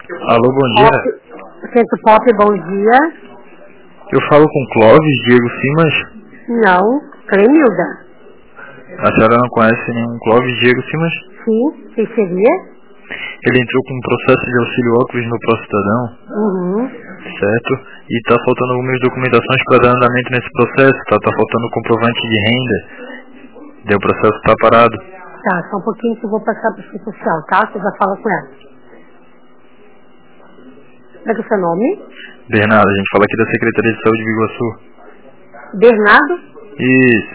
Alô, bom dia. Centro Pop, bom dia. Eu falo com Clóvis Diego Simas? Não, Clemilda. A senhora não conhece nenhum Clóvis Diego Simas? Sim, quem seria? Ele entrou com um processo de auxílio óculos no Cidadão, certo? E está faltando algumas documentações para dar andamento nesse processo, tá faltando comprovante de renda. O processo está parado. Tá, só um pouquinho que eu vou passar para o Centro Social, tá? Você já fala com ela. Como é que é o seu nome? Bernardo, a gente fala aqui da Secretaria de Saúde de Biguaçu. Bernardo? Isso.